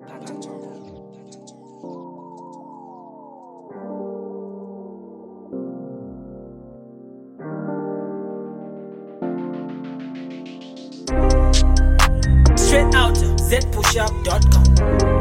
Straight out zpushup.com.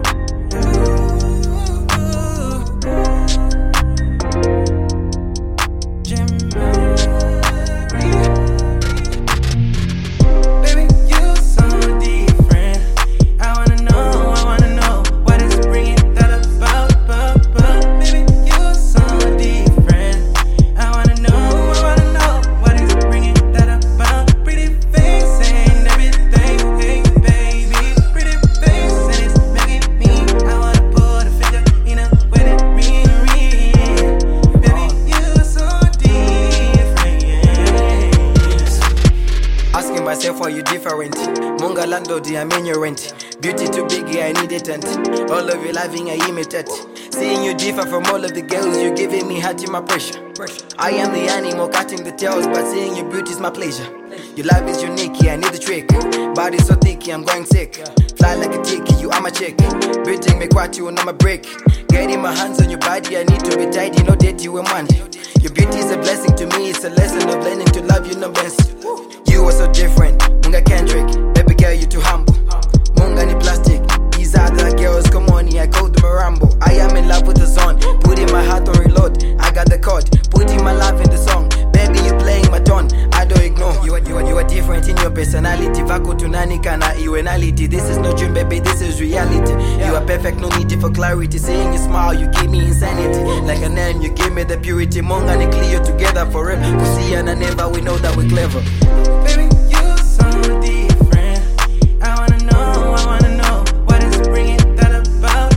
Myself, are you different? Munga landlord, I mean your rent. Beauty too big, I need a tent. All of you loving, I imitate. Seeing you differ from all of the girls, you giving me heart in my pressure. I am the animal cutting the tails, but seeing your beauty is my pleasure. Your love is unique, I need a trick. Body so thick, I'm going sick. Fly like a tick, you are my chick. Beating me quite you, and I'm a brick. Getting my hands on your body, I need to be tidy, no dirty woman. Your beauty is a blessing to me, it's a lesson of learning to love you, no best. You are so different, Munga Kendrick. Baby girl, you too humble. Munga ni plastic. These other girls, come on, I call them a ramble. I am in love with the song. Putting my heart on reload. I got the chord. Putting my love in the song. Baby, you playing my tone. I don't ignore. You are different in your personality. Vako tunani kana iwenality. This is no dream, baby, this is reality. You are perfect, no need for clarity. Seeing you smile, you give me insanity. Like a name, you give me the purity. Munga ni clear together forever. Kusi and never, we know that we're clever. Baby, you're so different. I wanna know what is bringing that about.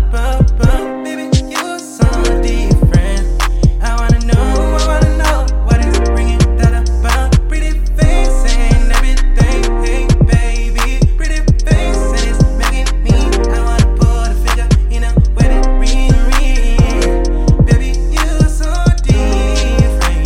Baby, you're so different. I wanna know what is bringing that about. Pretty face and everything, hey baby. Pretty face and it's making me. I wanna put a finger in a wedding ring. Baby, you're so different.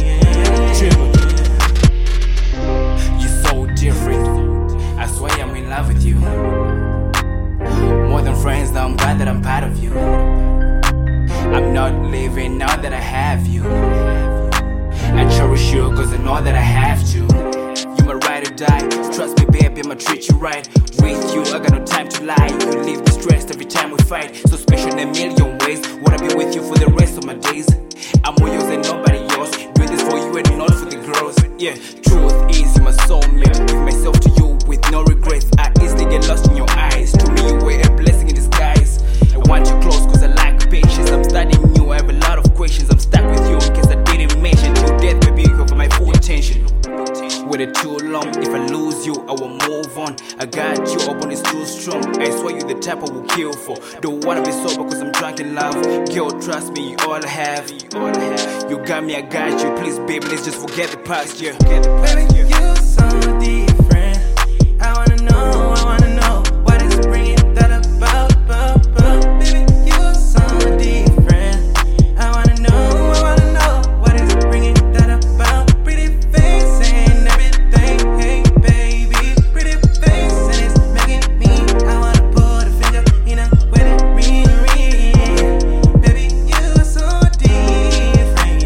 You're so different. I swear I'm in love with you. More than friends, now I'm glad that I'm part of you. I'm not living now that I have you. I cherish you cause I know that I have to. You my ride or die. Trust me baby, I'ma treat you right. With you, I got no time to lie. You leave me stressed every time we fight. So special in a million ways. Wanna be with you for the rest of my days. I'm all yours and nobody else. Do this for you and not for the girls. Yeah, truth is you my soulmate. Give myself to you with no regrets. I easily get lost in your eyes. To me you were a blessing in disguise. I want you close cause I like patience. I'm studying you, I have a lot of questions. I'm stuck with you in case I didn't mention. Till death baby, you have my full attention. Waited too long, if I lose you, I will move on. I got you, our bond is too strong. I swear you the type I will kill for. Don't wanna be sober cause I'm drunk in love. Girl, trust me, you all I have. You got me, I got you. Please baby, let's just forget the past, yeah. Baby, you're so different. I wanna know what is bringing that about. Baby, you're so different. I wanna know what is bringing that about. Pretty face and everything, hey baby. Pretty face and it's making me. I wanna put a finger in a wedding ring. Baby, you're so different.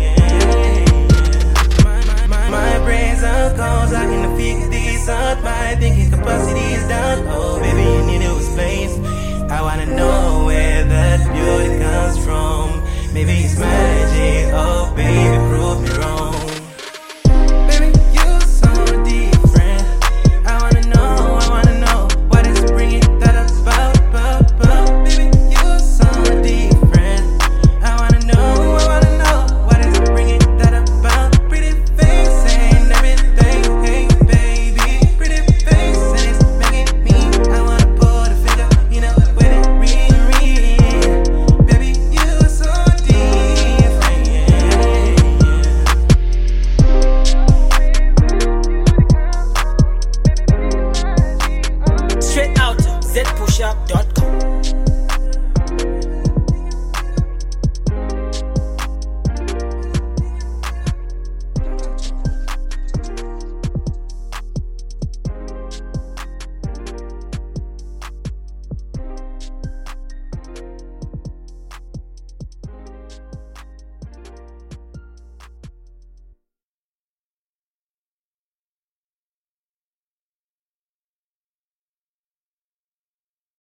My brains are cold, I can fix this up. My thinking capacity is down. Oh, baby, you need to explain. I wanna know where that beauty comes from. Maybe it's magic. Oh, baby, prove me wrong. Baby, you're so different. I wanna know what is bringing that about. Baby, you're so different. I wanna know what is bringing that about. Pretty face and everything, hey baby. Pretty face and it's making me. I wanna put a finger in a wedding ring. Baby, you're so different. Straight out zpushup.com.